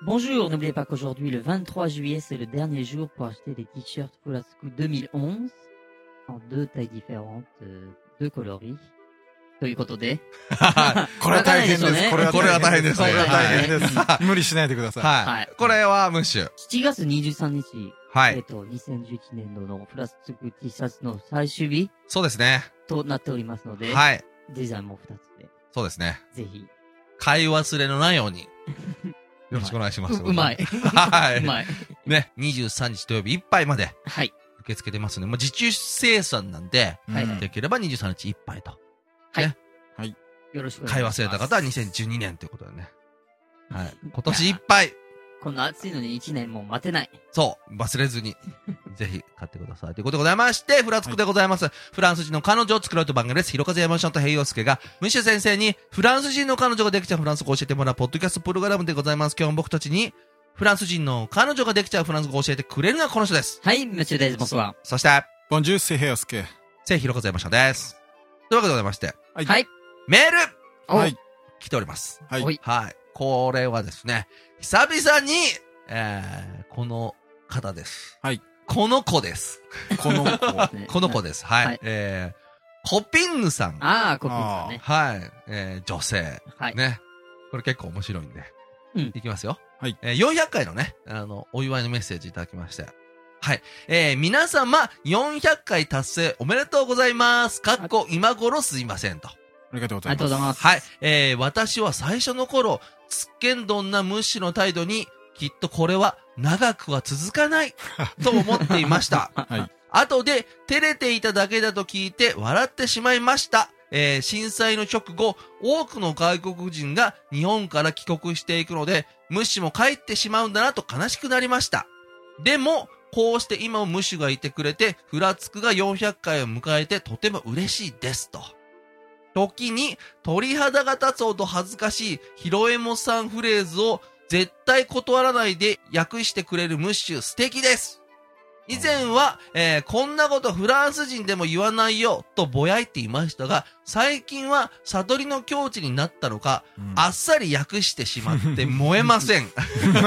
Bonjour, n'oubliez pas qu'aujourd'hui, le 23 juillet, c'est le dernier jour pour acheter des t-shirts Furatsuku 2011 en 2 tailles différentes, 2 coloris. ということで。 これは大変です。 これは大変ですね。 これは大変です。無理しないでください。 はい。これはムッシュ。 7月23日。 はい。 2011年度のフラスツク T シャツの最終日。 そうですね。 となっておりますので。 はい。 デザインも2つで。 そうですね。 ぜひ。 買い忘れのないように。よろしくお願いします。 うまい。 はい。 うまい。 ね、23日土曜日いっぱいまで。 はい。 受け付けてますね。もう自主生産なんで、はい。できれば23日いっぱいと。 はい。 はい。 よろしくお願いします。 買い忘れた方は2012年ということでね。はい。今年いっぱい。 こんな暑いのに1年も待てない。 そう。忘れずに。ぜひ買ってください。ということでございまして、フラツクでございます。はい、フランス人の彼女を作ろうという番組です。ひろかぜ山下と平洋介が、ムッシュ先生にフランス人の彼女ができちゃうフランス語を教えてもらうポッドキャストプログラムでございます。今日も僕たちに、フランス人の彼女ができちゃうフランス語を教えてくれるのはこの人です。 はい、ムッシュです。ボスは。 そして、 ボンジュース、平洋介。 ひろかぜ山下です。というわけでございまして。 はい。 メールはい。 来ております。 はい。 はい。これはですね、久々に、この方です。 はい。 この子です。 この子。 この子です。はい。コピンヌさん。 ああ、コピンヌさんね。 はい。女性。 はい。 ね。これ結構面白いんで。 うん。 いきますよ。 はい。 400回のね、お祝いのメッセージいただきまして。はい。皆様、400回達成おめでとうございます。今頃すいませんと。 ありがとうございます。 ありがとうございます。 はい。私は最初の頃、つっけんどんなムッシュの態度に、きっとこれは長くは続かない、と思っていました。 はい。 後で、照れていただけだと聞いて笑ってしまいました。震災の直後、多くの外国人が日本から帰国していくので、ムッシュも帰ってしまうんだなと悲しくなりました。でも、こうして今もムッシュがいてくれて、フラツクが400回を迎えてとても嬉しいですと。時に鳥肌が立つほど恥ずかしいヒロエモさんフレーズを絶対断らないで訳してくれるムッシュ素敵です。以前は、こんなことフランス人でも言わないよとぼやいていましたが、最近は悟りの境地になったのか、あっさり訳してしまって燃えません。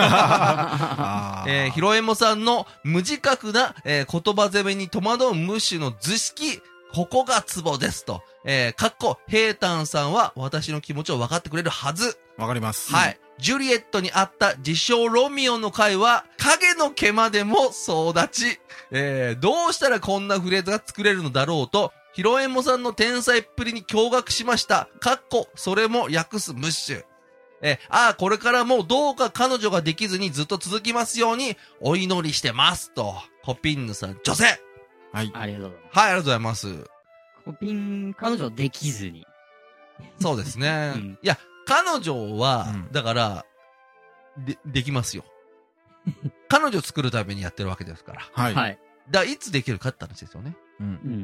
ヒロエモさんの無自覚な、言葉攻めに戸惑うムッシュの図式、ここがツボですと。平坦さんは私の気持ちを分かってくれるはず。 わかります。 はい。ジュリエットにあった自称ロミオの回は、影の毛までも総立ち。どうしたらこんなフレーズが作れるのだろうと、ヒロエモさんの天才っぷりに驚愕しました。それも訳すムッシュ。これからもどうか彼女ができずにずっと続きますように、お祈りしてますと。コピンヌさん、女性。 はい。 ありがとうございます。 はい、ありがとうございます。 彼女できずに。 そうですね。 うん、 いや、彼女は、だから、できますよ。彼女を作るためにやってるわけですから。 はい。はい。 いつできるかって話ですよね。 うん。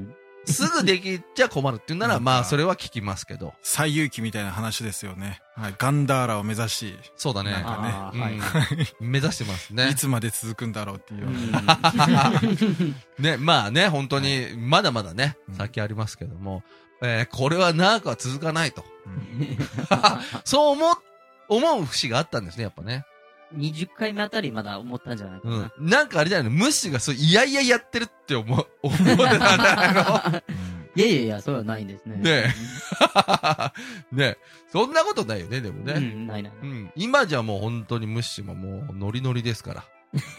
すぐできちゃ困るって言うなら、まあ、それは聞きますけど。 最勇気みたいな話ですよね。はい。ガンダーラを目指し。 そうだね。 なんかね。 はい。 目指してますね。 いつまで続くんだろうっていう。 ね、まあね、本当に、まだまだね、先ありますけども、これは長くは続かないと。そう思う節があったんですね、やっぱね。 20回目あたりまだ思ったんじゃないかな。 なんかあれじゃないの、ムッシュがいやいややってるって思ってたんじゃないのいや、そうはないんですね。 ねえ。ねえ。そんなことないよね、でもね。 ない。 今じゃもう本当にムッシュももうノリノリですから。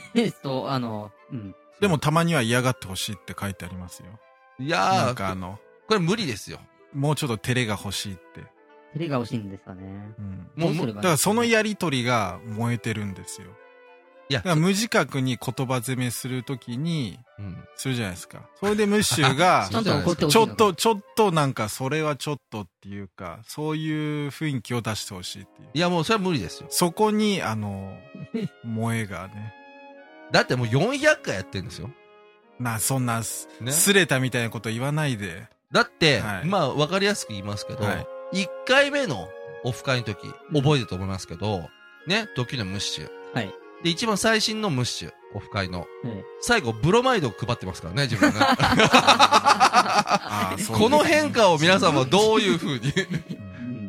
でもたまには嫌がってほしいって書いてありますよ。 いやー。 なんかこれ無理ですよ。 もうちょっと照れが欲しいって。 照れが欲しいんですかね。 もう、だからそのやりとりが燃えてるんですよ。いや、だから無自覚に言葉攻めするときに、するじゃないですか。それでムッシュが、ちょっとなんか、それはちょっとっていうか、そういう雰囲気を出してほしいっていう。 いや、もうそれは無理ですよ。 そこに、萌えがね。 だってもう400回やってるんですよ。 そんな、すれたみたいなこと言わないで。 だって、まあ、わかりやすく言いますけど、1回目のオフ会の時、覚えてると思いますけど、ね、時のムッシュ。 はい。 で、一番最新のムッシュ、オフ会の。最後、ブロマイドを配ってますからね、自分が。この変化を皆さんはどういう風に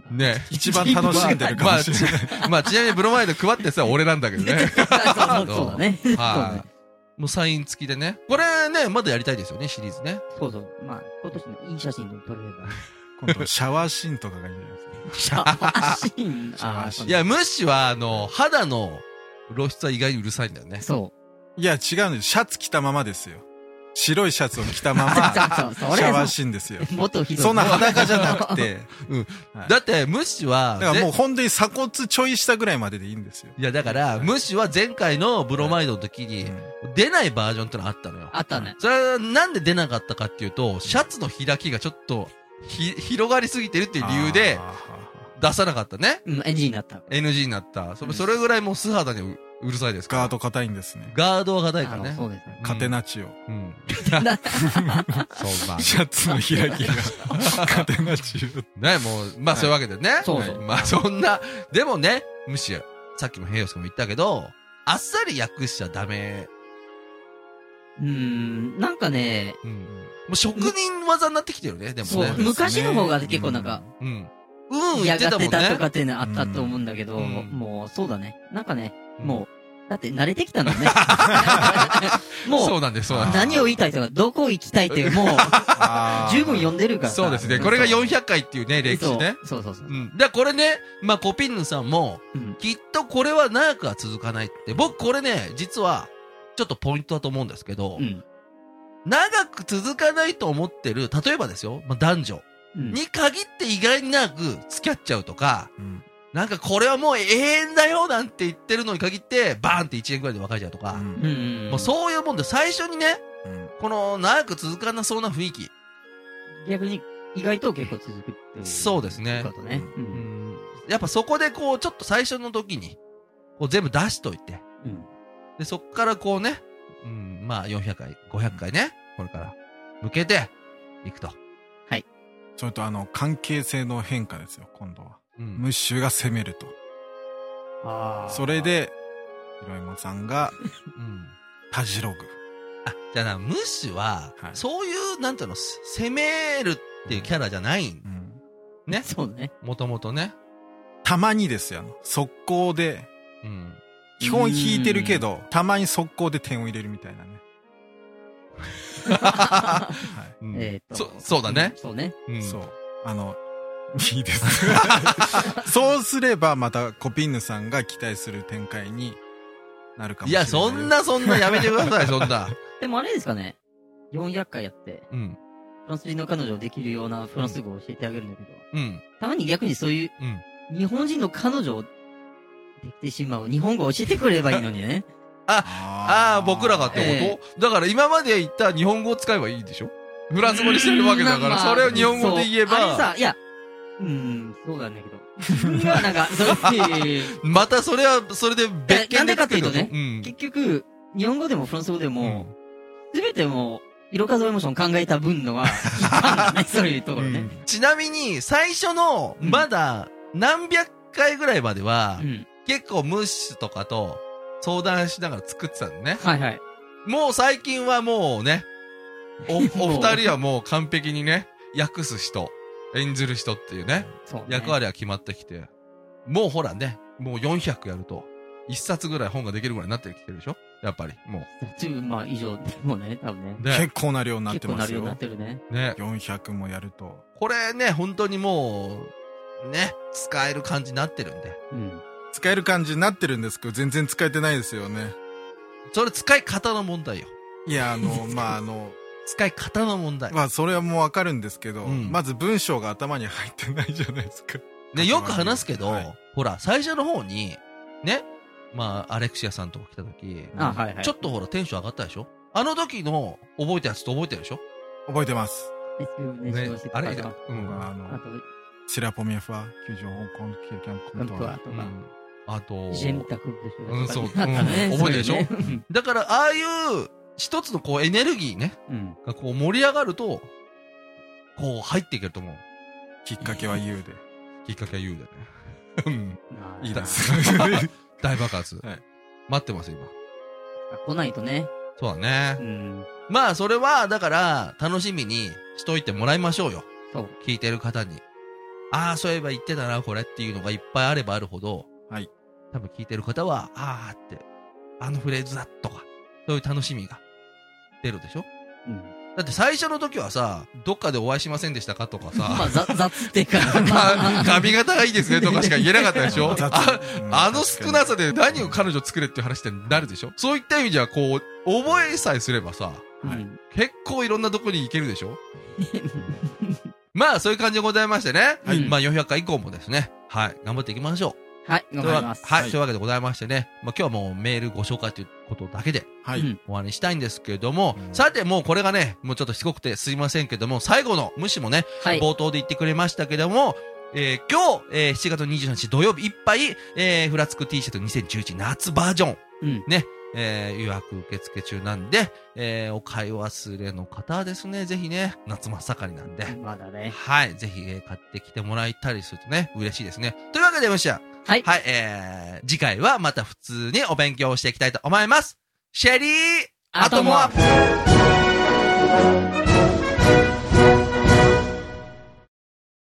ね。 一番楽しんでるかもしれない。 まあ、ちなみにブロマイド配ってさ、俺なんだけどね。 そうだね。 はい。もうサイン付きでね。これね、まだやりたいですよね、シリーズね。 そうそう。まあ、今年のいい写真撮れれば。 今度シャワーシーンとかがいいんじゃないですか。 シャワーシーン。 シャワーシーン。 いや、ムッシュは、肌の露出は意外にうるさいんだよね。 そう。 いや、違うんです。シャツ着たままですよ。白いシャツを着たまま、シャワーシーンですよ。 もっとひどい。 そんな裸じゃなくて。 うん。だって、ムッシュは、 だからもう本当に鎖骨ちょい下ぐらいまででいいんですよ。 いや、だから、ムッシュは前回のブロマイドの時に、出ないバージョンってのあったのよ。 あったね。 それはなんで出なかったかっていうと、シャツの開きがちょっと、広がりすぎてるっていう理由で、出さなかったね。 うん、NG になった。 NG になった。それぐらいもう素肌にうるさいですから。 ガード硬いんですね。 ガードは硬いからね。 そうですね。 カテナチオ。 うん。 そう、まあ。シャツの開きが、カテナチオ。 ね、もう、まあそういうわけでね。 そうそう。 まあそんな、でもね、むしろ、さっきもヘイヨス君も言ったけど、あっさり訳しちゃダメ。 なんかね、 もう職人技になってきてるね、でもね。 そう、昔の方が結構なんか、 言ってたもんね。 嫌がってたとかっていうのあったと思うんだけど、もうそうだね。なんかね、もう、だって慣れてきたのね。もう、 そうなんです、そうなんです。 何を言いたいとか、どこ行きたいっていう、もう、十分読んでるから。 そうですね。これが400回っていうね、歴史ね。 そうそうそう。 で、これね、まあ、コピンヌさんも、きっとこれは長くは続かないって。僕これね、実は、ちょっとポイントだと思うんですけど、長く続かないと思ってる、例えばですよ、まあ、男女に限って意外に長く付き合っちゃうとか、なんかこれはもう永遠だよなんて言ってるのに限って、バーンって1年くらいで別れちゃうとか、もうそういうもんで最初にね、この長く続かなそうな雰囲気。 逆に意外と結構続くっていう。 そうですね。やっぱそこでこう、ちょっと最初の時に、こう全部出しといて、で、そっからこうね、まあ400回、500回ね、これから向けていくと。 はい。 それと関係性の変化ですよ、今度は。ムッシュが攻めると。それで、ヒロエモさんが、たじろぐ。 じゃあな、ムッシュは、そういう、なんていうの、攻めるっていうキャラじゃないん。ね。 そうね。 もともとね。 たまにですよ、速攻で、基本引いてるけど、たまに速攻で点を入れるみたいなね。そうだね。 そうね。 そう。いいです。そうすれば、またコピンヌさんが期待する展開になるかもしれない。いや、そんなやめてください、そんな。 でもあれですかね。400回やって、フランス人の彼女をできるようなフランス語を教えてあげるんだけど、たまに逆にそういう、日本人の彼女をできてしまう日本語を教えてくれればいいのにね。 僕らがってことだから今まで言った日本語を使えばいいでしょフランス語にしてるわけだから、それを日本語で言えば。 あれさ、いや、そうなんだけど。なんか、 またそれは、それで別件で。なんでかっていうとね、結局、日本語でもフランス語でも、すべても、色数エモーション考えた分のは、そういうところね。 ちなみに、最初の、まだ、何百回ぐらいまでは、結構ムッシュとかと相談しながら作ってたのね。 はいはい。 もう最近はもうね、お二人はもう完璧にね、訳す人、演ずる人っていうね、役割は決まってきて、もうほらね、もう400やると、一冊ぐらい本ができるぐらいになってきてるでしょやっぱり、もう。まあ以上、もうね、多分ね。結構な量になってますよ。 結構な量になってるね。 ね。 400もやると。 これね、本当にもう、ね、使える感じになってるんで。 使える感じになってるんですけど、全然使えてないですよね。 それ使い方の問題よ。 いや、 使い方の問題。 まあ、それはもうわかるんですけど、まず文章が頭に入ってないじゃないですか。 ね、よく話すけど、ほら、最初の方に、ね、まあ、アレクシアさんとか来た時、ちょっとほら、テンション上がったでしょあの時の覚えたやつと覚えてるでしょ覚えてます。 ね、あれシラポミェファ、球場香港、キルキャンコントラ。 あと、 ジェンタクでしょ。 そう、覚えてるでしょだから、ああいう一つのこうエネルギーね、がこう盛り上がると、こう入っていけると思う。 きっかけは U で。 きっかけは U でね。 いいです。 大爆発。待ってます、今。 来ないとね。 そうだね。まあ、それは、だから、楽しみにしといてもらいましょうよ。聞いてる方に。 ああ、そういえば言ってたな、これっていうのがいっぱいあればあるほど、 はい。 多分聞いてる方は、ああって、あのフレーズだとか、そういう楽しみが出るでしょ？うん。だって最初の時はさ、どっかでお会いしませんでしたかとかさ。 まあ、雑ってか。 髪型がいいですねとかしか言えなかったでしょ？あの少なさで何を彼女作れっていう話ってなるでしょ？そういった意味じゃ、こう、覚えさえすればさ、はい、結構いろんなとこに行けるでしょ？まあ、そういう感じでございましてね。はい、まあ、400回以降もですね、はい、頑張っていきましょう。はい、頑張ります。 はい、というわけでございましてね、まあ、今日はもうメールご紹介ということだけで、はい、終わりにしたいんですけれども、さて、もうこれがね、もうちょっとしつこくてすいませんけども、最後の、無視もね、はい、冒頭で言ってくれましたけども、今日、7月28日土曜日いっぱい、フラつく T シャツ2011夏バージョン、ね、予約受付中なんで、お買い忘れの方はですね、ぜひね、夏真っ盛りなんで。 まだね。 はい。ぜひ、買ってきてもらえたりするとね、嬉しいですね。というわけで、むしゃ。 はい。 はい。次回はまた普通にお勉強をしていきたいと思います。シェリー、アトモアップ